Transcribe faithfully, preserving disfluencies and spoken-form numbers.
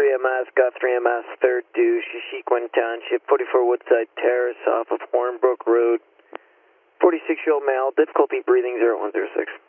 three M S, got three M S, third due, Shishikwan Township, forty-four Woodside Terrace off of Hornbrook Road. forty-six-year-old male, difficulty breathing, zero one zero six.